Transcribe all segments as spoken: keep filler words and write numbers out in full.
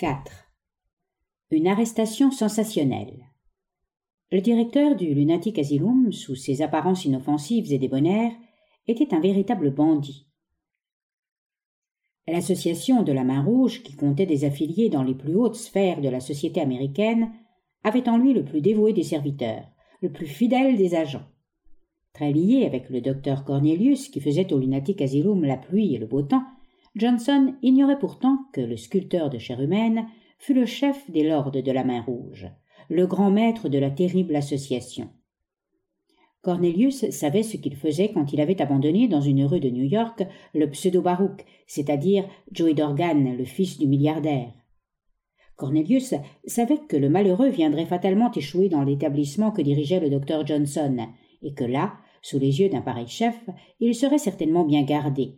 quatre. Une arrestation sensationnelle. Le directeur du Lunatic Asylum, sous ses apparences inoffensives et débonnaires, était un véritable bandit. L'association de la Main Rouge, qui comptait des affiliés dans les plus hautes sphères de la société américaine, avait en lui le plus dévoué des serviteurs, le plus fidèle des agents. Très lié avec le docteur Cornelius, qui faisait au Lunatic Asylum la pluie et le beau temps, Johnson ignorait pourtant que le sculpteur de chair humaine fut le chef des lords de la Main Rouge, le grand maître de la terrible association. Cornelius savait ce qu'il faisait quand il avait abandonné dans une rue de New York le pseudo-Baruch, c'est-à-dire Joey Dorgan, le fils du milliardaire. Cornelius savait que le malheureux viendrait fatalement échouer dans l'établissement que dirigeait le docteur Johnson, et que là, sous les yeux d'un pareil chef, il serait certainement bien gardé.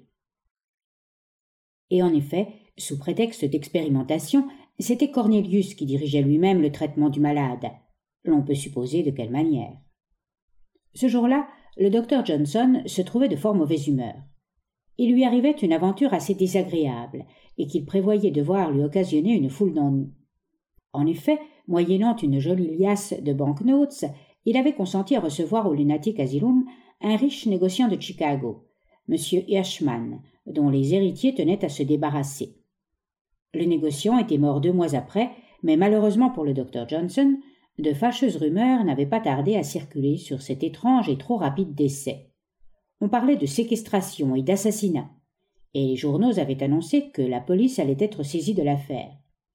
Et en effet, sous prétexte d'expérimentation, c'était Cornelius qui dirigeait lui-même le traitement du malade. L'on peut supposer de quelle manière. Ce jour-là, le docteur Johnson se trouvait de fort mauvaise humeur. Il lui arrivait une aventure assez désagréable, et qu'il prévoyait devoir lui occasionner une foule d'ennuis. En effet, moyennant une jolie liasse de banknotes, il avait consenti à recevoir au Lunatic Asylum un riche négociant de Chicago, M. Hirschman, dont les héritiers tenaient à se débarrasser. Le négociant était mort deux mois après, mais malheureusement pour le docteur Johnson, de fâcheuses rumeurs n'avaient pas tardé à circuler sur cet étrange et trop rapide décès. On parlait de séquestration et d'assassinat, et les journaux avaient annoncé que la police allait être saisie de l'affaire.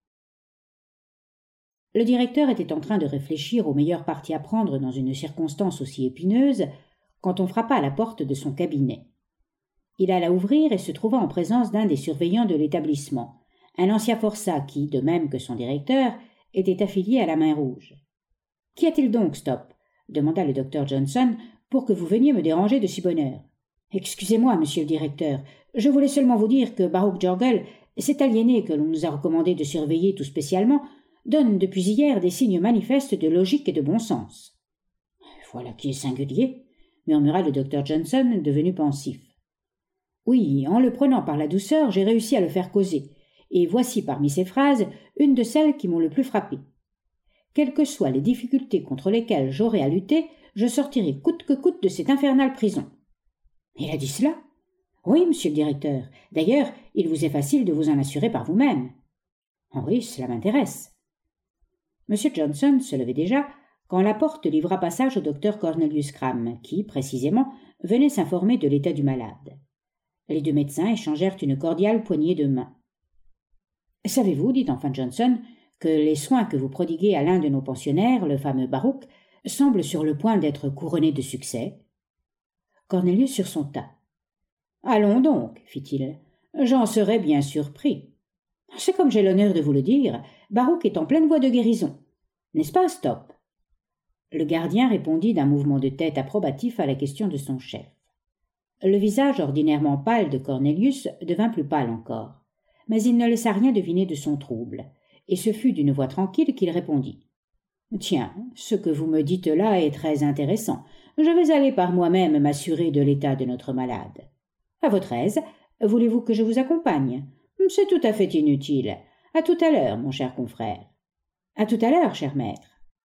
Le directeur était en train de réfléchir au meilleur parti à prendre dans une circonstance aussi épineuse quand on frappa à la porte de son cabinet. Il alla ouvrir et se trouva en présence d'un des surveillants de l'établissement, un ancien forçat qui, de même que son directeur, était affilié à la Main Rouge. « Qu'y a-t-il donc, Stop ?» demanda le docteur Johnson, « pour que vous veniez me déranger de si bonne heure. »« Excusez-moi, monsieur le directeur, je voulais seulement vous dire que Baruch Jorgel, cet aliéné que l'on nous a recommandé de surveiller tout spécialement, donne depuis hier des signes manifestes de logique et de bon sens. »« Voilà qui est singulier, » murmura le docteur Johnson, devenu pensif. « Oui, en le prenant par la douceur, j'ai réussi à le faire causer, et voici parmi ces phrases une de celles qui m'ont le plus frappé. Quelles que soient les difficultés contre lesquelles j'aurai à lutter, je sortirai coûte que coûte de cette infernale prison. » Il a dit cela ? Oui, monsieur le directeur. D'ailleurs, il vous est facile de vous en assurer par vous-même. Oui, cela m'intéresse. Monsieur Johnson se levait déjà quand la porte livra passage au docteur Cornelius Cram, qui, précisément, venait s'informer de l'état du malade. Les deux médecins échangèrent une cordiale poignée de main. « Savez-vous, dit enfin Johnson, que les soins que vous prodiguez à l'un de nos pensionnaires, le fameux Baruch, semblent sur le point d'être couronnés de succès ?» Cornelius sursauta. « Allons donc, fit-il, j'en serais bien surpris. C'est comme j'ai l'honneur de vous le dire, Baruch est en pleine voie de guérison. N'est-ce pas, Stop ?» Le gardien répondit d'un mouvement de tête approbatif à la question de son chef. Le visage ordinairement pâle de Cornelius devint plus pâle encore, mais il ne laissa rien deviner de son trouble, et ce fut d'une voix tranquille qu'il répondit. « Tiens, ce que vous me dites là est très intéressant. Je vais aller par moi-même m'assurer de l'état de notre malade. À votre aise, voulez-vous que je vous accompagne ? C'est tout à fait inutile. À tout à l'heure, mon cher confrère. À tout à l'heure, cher maître. »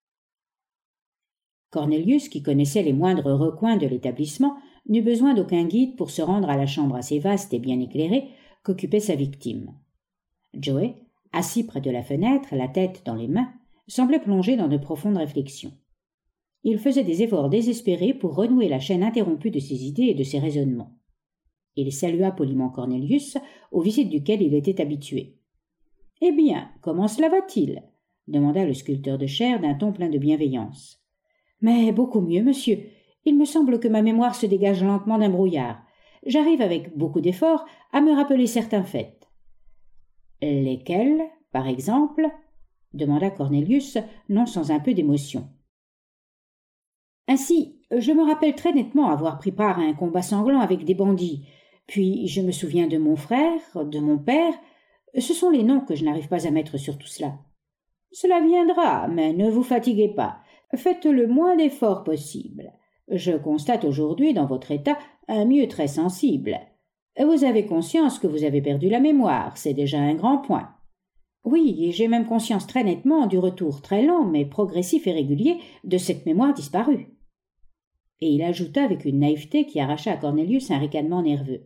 Cornelius, qui connaissait les moindres recoins de l'établissement, n'eut besoin d'aucun guide pour se rendre à la chambre assez vaste et bien éclairée qu'occupait sa victime. Joey, assis près de la fenêtre, la tête dans les mains, semblait plongé dans de profondes réflexions. Il faisait des efforts désespérés pour renouer la chaîne interrompue de ses idées et de ses raisonnements. Il salua poliment Cornelius, aux visites duquel il était habitué. « Eh bien, comment cela va-t-il » demanda le sculpteur de chair d'un ton plein de bienveillance. « Mais beaucoup mieux, monsieur. Il me semble que ma mémoire se dégage lentement d'un brouillard. J'arrive avec beaucoup d'efforts à me rappeler certains faits. »« Lesquels, par exemple ?» demanda Cornelius, non sans un peu d'émotion. « Ainsi, je me rappelle très nettement avoir pris part à un combat sanglant avec des bandits. Puis je me souviens de mon frère, de mon père. Ce sont les noms que je n'arrive pas à mettre sur tout cela. Cela viendra, mais ne vous fatiguez pas. Faites le moins d'efforts possible. Je constate aujourd'hui dans votre état un mieux très sensible. Vous avez conscience que vous avez perdu la mémoire, c'est déjà un grand point. Oui, et j'ai même conscience très nettement du retour très lent, mais progressif et régulier, de cette mémoire disparue. » Et il ajouta avec une naïveté qui arracha à Cornelius un ricanement nerveux.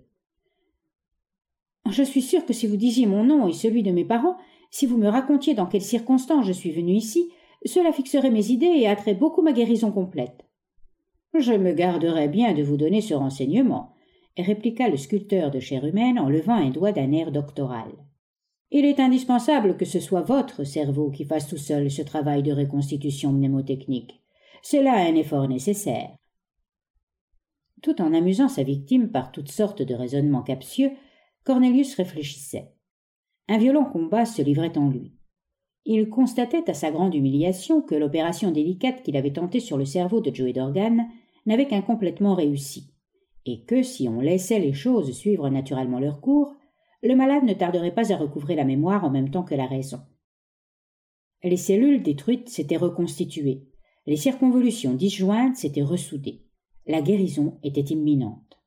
« Je suis sûr que si vous disiez mon nom et celui de mes parents, si vous me racontiez dans quelles circonstances je suis venu ici, cela fixerait mes idées et hâterait beaucoup ma guérison complète. »« Je me garderais bien de vous donner ce renseignement, » répliqua le sculpteur de chair humaine en levant un doigt d'un air doctoral. « Il est indispensable que ce soit votre cerveau qui fasse tout seul ce travail de reconstitution mnémotechnique. C'est là un effort nécessaire. » Tout en amusant sa victime par toutes sortes de raisonnements captieux, Cornelius réfléchissait. Un violent combat se livrait en lui. Il constatait à sa grande humiliation que l'opération délicate qu'il avait tentée sur le cerveau de Joey Dorgan n'avait qu'incomplètement réussi, et que si on laissait les choses suivre naturellement leur cours, le malade ne tarderait pas à recouvrer la mémoire en même temps que la raison. Les cellules détruites s'étaient reconstituées, les circonvolutions disjointes s'étaient ressoudées. La guérison était imminente.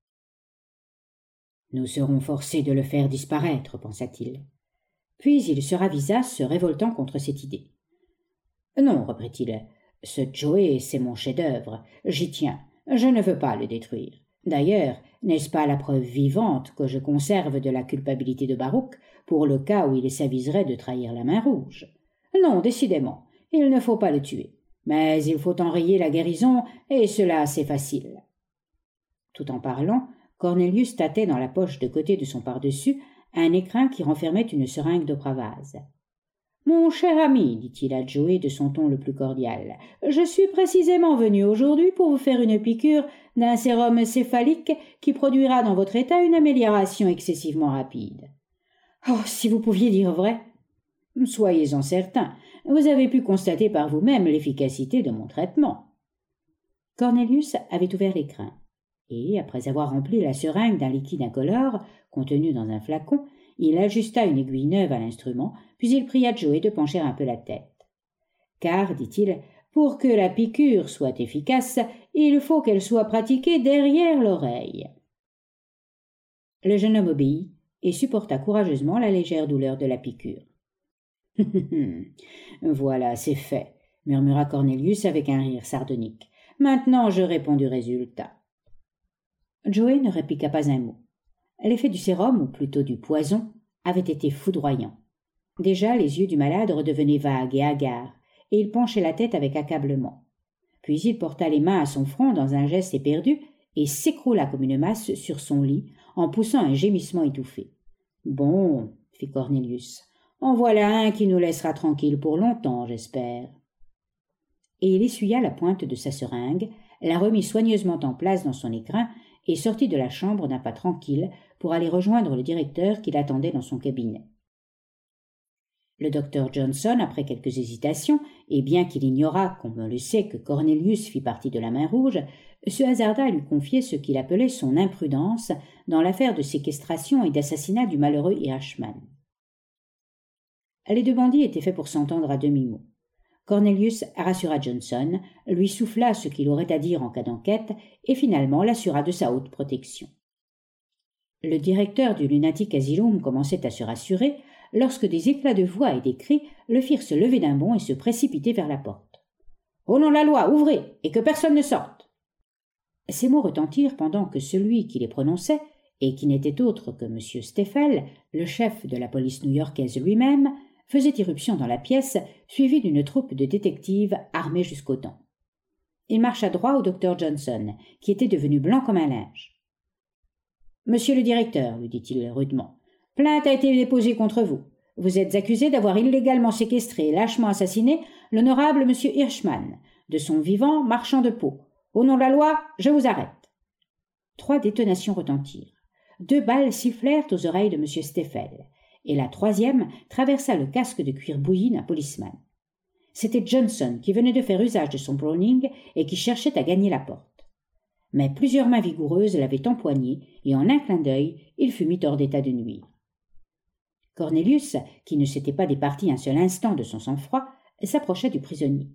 « Nous serons forcés de le faire disparaître, pensa-t-il. Puis il se ravisa, se révoltant contre cette idée. « Non, reprit-il, ce Joey, c'est mon chef-d'œuvre. J'y tiens. Je ne veux pas le détruire. D'ailleurs, n'est-ce pas la preuve vivante que je conserve de la culpabilité de Baruch pour le cas où il s'aviserait de trahir la main rouge? Non, décidément, il ne faut pas le tuer. Mais il faut enrayer la guérison, et cela c'est facile. » Tout en parlant, Cornelius tâtait dans la poche de côté de son pardessus un écrin qui renfermait une seringue de Pravaz. « Mon cher ami, dit-il à Joey de son ton le plus cordial, je suis précisément venu aujourd'hui pour vous faire une piqûre d'un sérum céphalique qui produira dans votre état une amélioration excessivement rapide. »« Oh, si vous pouviez dire vrai !»« Soyez-en certain, vous avez pu constater par vous-même l'efficacité de mon traitement. » Cornelius avait ouvert l'écrin, et, après avoir rempli la seringue d'un liquide incolore contenu dans un flacon, il ajusta une aiguille neuve à l'instrument, puis il pria Joey de pencher un peu la tête. « Car, dit-il, pour que la piqûre soit efficace, il faut qu'elle soit pratiquée derrière l'oreille. » Le jeune homme obéit et supporta courageusement la légère douleur de la piqûre. « Voilà, c'est fait, » murmura Cornelius avec un rire sardonique. « Maintenant, je réponds du résultat. » Joey ne répliqua pas un mot. L'effet du sérum, ou plutôt du poison, avait été foudroyant. Déjà, les yeux du malade redevenaient vagues et hagards, et il penchait la tête avec accablement. Puis il porta les mains à son front dans un geste éperdu et s'écroula comme une masse sur son lit en poussant un gémissement étouffé. « Bon, » fit Cornelius, « en voilà un qui nous laissera tranquilles pour longtemps, j'espère. » Et il essuya la pointe de sa seringue, la remit soigneusement en place dans son écrin et sortit de la chambre d'un pas tranquille pour aller rejoindre le directeur qui l'attendait dans son cabinet. Le docteur Johnson, après quelques hésitations, et bien qu'il ignorât, comme on le sait, que Cornelius fit partie de la main rouge, se hasarda à lui confier ce qu'il appelait son imprudence dans l'affaire de séquestration et d'assassinat du malheureux Hirschman. Les deux bandits étaient faits pour s'entendre à demi-mot. Cornelius rassura Johnson, lui souffla ce qu'il aurait à dire en cas d'enquête, et finalement l'assura de sa haute protection. Le directeur du Lunatic Asylum commençait à se rassurer lorsque des éclats de voix et des cris le firent se lever d'un bond et se précipiter vers la porte. « Au nom de la loi, ouvrez, et que personne ne sorte !» Ces mots retentirent pendant que celui qui les prononçait, et qui n'était autre que M. Steffel, le chef de la police new-yorkaise lui-même, faisait irruption dans la pièce, suivi d'une troupe de détectives armés jusqu'aux dents. Il marcha droit au docteur Johnson, qui était devenu blanc comme un linge. « Monsieur le directeur, lui dit-il rudement, plainte a été déposée contre vous. Vous êtes accusé d'avoir illégalement séquestré et lâchement assassiné l'honorable M. Hirschman, de son vivant marchand de peau. Au nom de la loi, je vous arrête. » Trois détonations retentirent. Deux balles sifflèrent aux oreilles de M. Steffel, et la troisième traversa le casque de cuir bouilli d'un policeman. C'était Johnson qui venait de faire usage de son Browning et qui cherchait à gagner la porte. Mais plusieurs mains vigoureuses l'avaient empoigné, et en un clin d'œil, il fut mis hors d'état de nuire. Cornelius, qui ne s'était pas départi un seul instant de son sang-froid, s'approcha du prisonnier.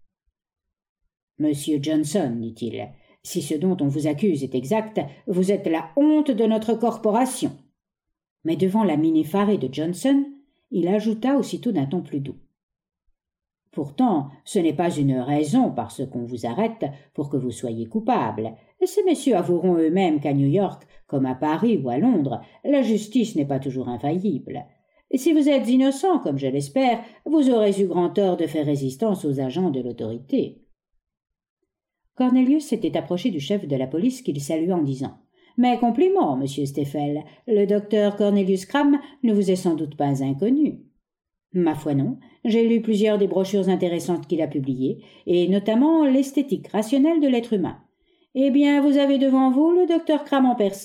« Monsieur Johnson, dit-il, si ce dont on vous accuse est exact, vous êtes la honte de notre corporation. » Mais devant la mine effarée de Johnson, il ajouta aussitôt d'un ton plus doux. « Pourtant, ce n'est pas une raison parce qu'on vous arrête pour que vous soyez coupable. Ces messieurs avoueront eux-mêmes qu'à New York, comme à Paris ou à Londres, la justice n'est pas toujours infaillible. Et si vous êtes innocent, comme je l'espère, vous aurez eu grand tort de faire résistance aux agents de l'autorité. » Cornelius s'était approché du chef de la police qu'il salua en disant « Mes compliments, monsieur Steffel. Le docteur Cornelius Cram ne vous est sans doute pas inconnu. » « Ma foi non, j'ai lu plusieurs des brochures intéressantes qu'il a publiées, et notamment l'esthétique rationnelle de l'être humain. Eh bien, vous avez devant vous le docteur Cram en personne. »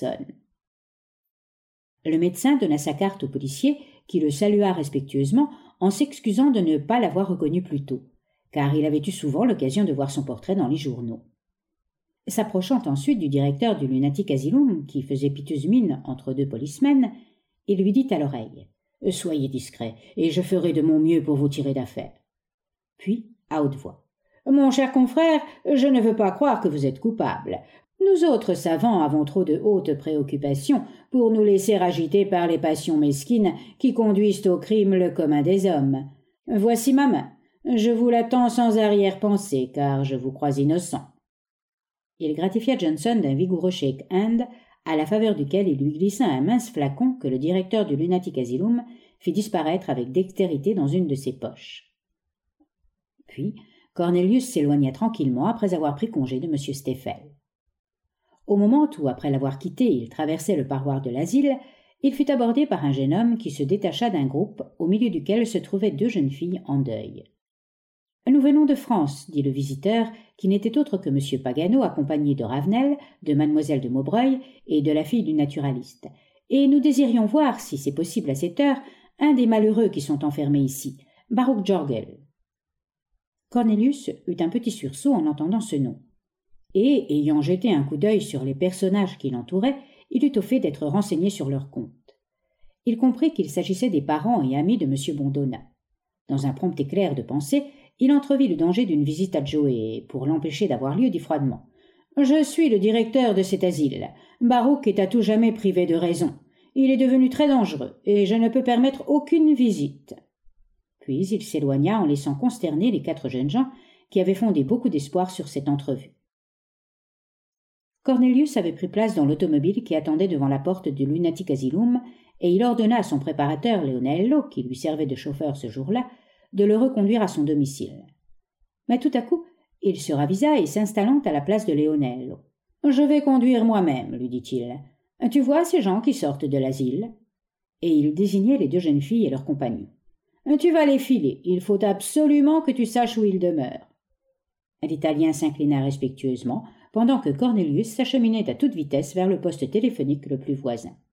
Le médecin donna sa carte au policier, qui le salua respectueusement en s'excusant de ne pas l'avoir reconnu plus tôt, car il avait eu souvent l'occasion de voir son portrait dans les journaux. S'approchant ensuite du directeur du Lunatic Asylum, qui faisait piteuse mine entre deux policemen, il lui dit à l'oreille « Soyez discret, et je ferai de mon mieux pour vous tirer d'affaire. » Puis, à haute voix, « Mon cher confrère, je ne veux pas croire que vous êtes coupable. Nous autres savants avons trop de hautes préoccupations pour nous laisser agiter par les passions mesquines qui conduisent au crime le commun des hommes. Voici ma main. Je vous la tends sans arrière-pensée, car je vous crois innocent. » Il gratifia Johnson d'un vigoureux shake-hand, à la faveur duquel il lui glissa un mince flacon que le directeur du Lunatic Asylum fit disparaître avec dextérité dans une de ses poches. Puis, Cornelius s'éloigna tranquillement après avoir pris congé de M. Steffel. Au moment où, après l'avoir quitté, il traversait le parloir de l'asile, il fut abordé par un jeune homme qui se détacha d'un groupe au milieu duquel se trouvaient deux jeunes filles en deuil. « Nous venons de France, » dit le visiteur, qui n'était autre que M. Pagano, accompagné de Ravenel, de Mademoiselle de Maubreuil et de la fille du naturaliste, « et nous désirions voir, si c'est possible à cette heure, un des malheureux qui sont enfermés ici, Baruch Jorgel. » Cornelius eut un petit sursaut en entendant ce nom, et, ayant jeté un coup d'œil sur les personnages qui l'entouraient, il eut au fait d'être renseigné sur leur compte. Il comprit qu'il s'agissait des parents et amis de M. Bondona. Dans un prompt éclair de pensée, il entrevit le danger d'une visite à Joe et, pour l'empêcher d'avoir lieu, dit froidement « Je suis le directeur de cet asile. Baruch est à tout jamais privé de raison. Il est devenu très dangereux, et je ne peux permettre aucune visite. » Puis il s'éloigna en laissant consterner les quatre jeunes gens qui avaient fondé beaucoup d'espoir sur cette entrevue. Cornelius avait pris place dans l'automobile qui attendait devant la porte du Lunatic Asylum, et il ordonna à son préparateur Leonello, qui lui servait de chauffeur ce jour-là, de le reconduire à son domicile. Mais tout à coup, il se ravisa et s'installant à la place de Leonello. « Je vais conduire moi-même, » lui dit-il. « Tu vois ces gens qui sortent de l'asile ?» Et il désignait les deux jeunes filles et leurs compagnons. « Tu vas les filer, il faut absolument que tu saches où ils demeurent. » L'Italien s'inclina respectueusement, pendant que Cornelius s'acheminait à toute vitesse vers le poste téléphonique le plus voisin.